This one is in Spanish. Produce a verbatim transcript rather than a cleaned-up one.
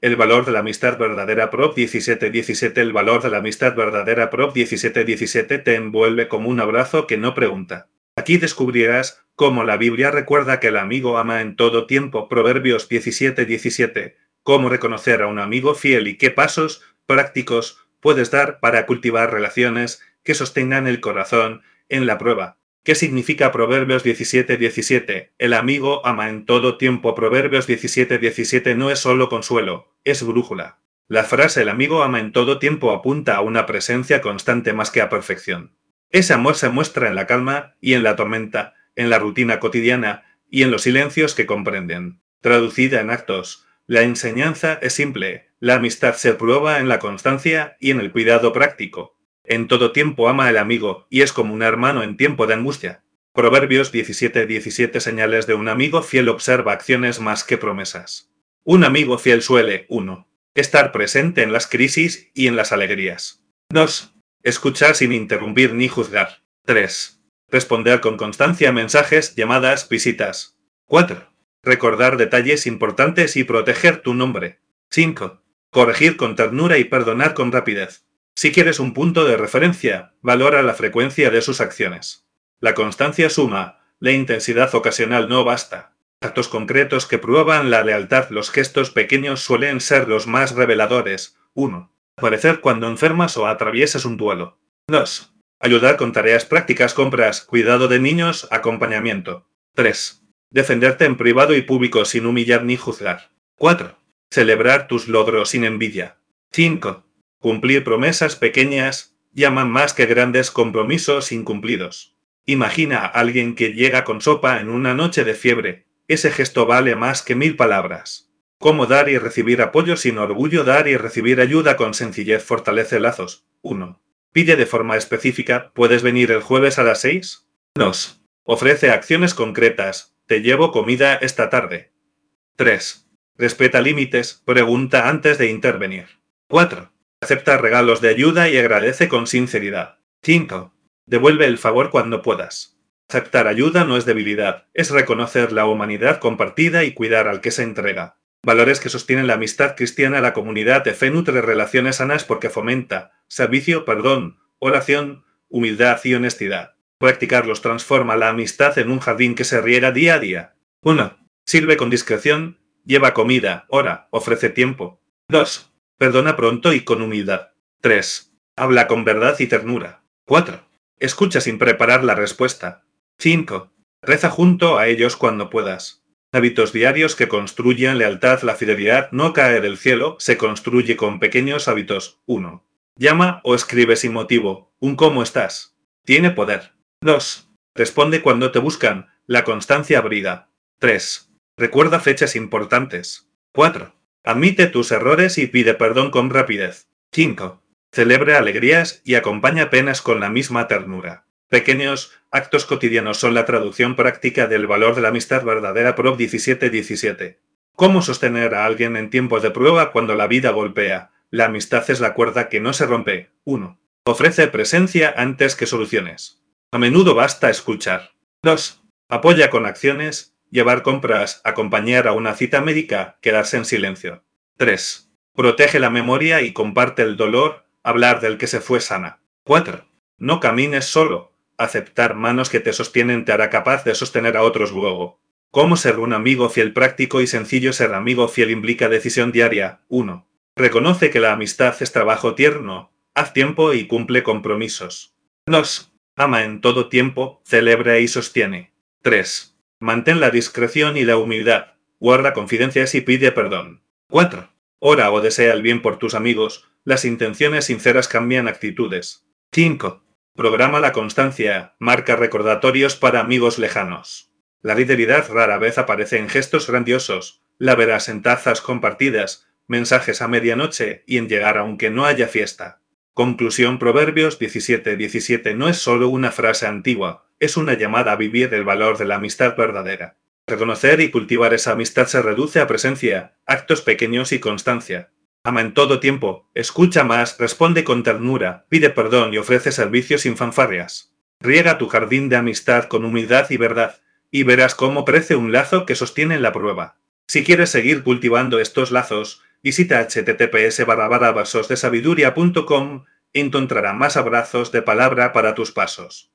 El valor de la amistad verdadera Prop diecisiete diecisiete. El valor de la amistad verdadera Prop diecisiete diecisiete te envuelve como un abrazo que no pregunta. Aquí descubrirás cómo la Biblia recuerda que el amigo ama en todo tiempo. Proverbios diecisiete diecisiete. Cómo reconocer a un amigo fiel y qué pasos prácticos puedes dar para cultivar relaciones que sostengan el corazón en la prueba. ¿Qué significa Proverbios diecisiete diecisiete? El amigo ama en todo tiempo. Proverbios diecisiete diecisiete no es solo consuelo, es brújula. La frase "el amigo ama en todo tiempo" apunta a una presencia constante más que a perfección. Ese amor se muestra en la calma y en la tormenta, en la rutina cotidiana y en los silencios que comprenden. Traducida en actos, la enseñanza es simple: la amistad se prueba en la constancia y en el cuidado práctico. En todo tiempo ama al amigo, y es como un hermano en tiempo de angustia. Proverbios diecisiete diecisiete. Señales de un amigo fiel. Observa acciones más que promesas. Un amigo fiel suele: uno. Estar presente en las crisis y en las alegrías. dos. Escuchar sin interrumpir ni juzgar. tres. Responder con constancia a mensajes, llamadas, visitas. cuatro. Recordar detalles importantes y proteger tu nombre. cinco. Corregir con ternura y perdonar con rapidez. Si quieres un punto de referencia, valora la frecuencia de sus acciones. La constancia suma, la intensidad ocasional no basta. Actos concretos que prueban la lealtad. Los gestos pequeños suelen ser los más reveladores. uno. Aparecer cuando enfermas o atraviesas un duelo. dos. Ayudar con tareas prácticas, compras, cuidado de niños, acompañamiento. tres. Defenderte en privado y público sin humillar ni juzgar. cuatro. Celebrar tus logros sin envidia. cinco. Cumplir promesas pequeñas llaman más que grandes compromisos incumplidos. Imagina a alguien que llega con sopa en una noche de fiebre. Ese gesto vale más que mil palabras. Cómo dar y recibir apoyo sin orgullo. Dar y recibir ayuda con sencillez fortalece lazos. uno. Pide de forma específica: ¿puedes venir el jueves a las seis? dos. Ofrece acciones concretas: te llevo comida esta tarde. tres. Respeta límites: pregunta antes de intervenir. cuatro. Acepta regalos de ayuda y agradece con sinceridad. cinco. Devuelve el favor cuando puedas. Aceptar ayuda no es debilidad, es reconocer la humanidad compartida y cuidar al que se entrega. Valores que sostienen la amistad cristiana. La comunidad de fe nutre relaciones sanas porque fomenta servicio, perdón, oración, humildad y honestidad. Practicarlos transforma la amistad en un jardín que se riega día a día. uno. Sirve con discreción, lleva comida, ora, ofrece tiempo. dos. Perdona pronto y con humildad. tres. Habla con verdad y ternura. cuatro. Escucha sin preparar la respuesta. cinco. Reza junto a ellos cuando puedas. Hábitos diarios que construyen lealtad. La fidelidad no cae del cielo, se construye con pequeños hábitos. uno. Llama o escribe sin motivo. Un ¿cómo estás? Tiene poder. dos. Responde cuando te buscan. La constancia abriga. tres. Recuerda fechas importantes. cuatro. Admite tus errores y pide perdón con rapidez. cinco. Celebra alegrías y acompaña penas con la misma ternura. Pequeños actos cotidianos son la traducción práctica del valor de la amistad verdadera. Prop diecisiete diecisiete. ¿Cómo sostener a alguien en tiempos de prueba cuando la vida golpea? La amistad es la cuerda que no se rompe. uno. Ofrece presencia antes que soluciones. A menudo basta escuchar. dos. Apoya con acciones. Llevar compras, acompañar a una cita médica, quedarse en silencio. tres. Protege la memoria y comparte el dolor, hablar del que se fue sana. cuatro. No camines solo. Aceptar manos que te sostienen te hará capaz de sostener a otros luego. ¿Cómo ser un amigo fiel? Práctico y sencillo. Ser amigo fiel implica decisión diaria. uno. Reconoce que la amistad es trabajo tierno. Haz tiempo y cumple compromisos. dos. Ama en todo tiempo, celebra y sostiene. tres. Mantén la discreción y la humildad. Guarda confidencias y pide perdón. cuatro. Ora o desea el bien por tus amigos. Las intenciones sinceras cambian actitudes. cinco. Programa la constancia. Marca recordatorios para amigos lejanos. La fidelidad rara vez aparece en gestos grandiosos. La verás en tazas compartidas, mensajes a medianoche y en llegar aunque no haya fiesta. Conclusión. Proverbios diecisiete diecisiete no es solo una frase antigua, es una llamada a vivir el valor de la amistad verdadera. Reconocer y cultivar esa amistad se reduce a presencia, actos pequeños y constancia. Ama en todo tiempo, escucha más, responde con ternura, pide perdón y ofrece servicio sin fanfarrias. Riega tu jardín de amistad con humildad y verdad, y verás cómo crece un lazo que sostiene la prueba. Si quieres seguir cultivando estos lazos, Visita https barra barra vasos de sabiduría punto com y encontrarás más abrazos de palabra para tus pasos.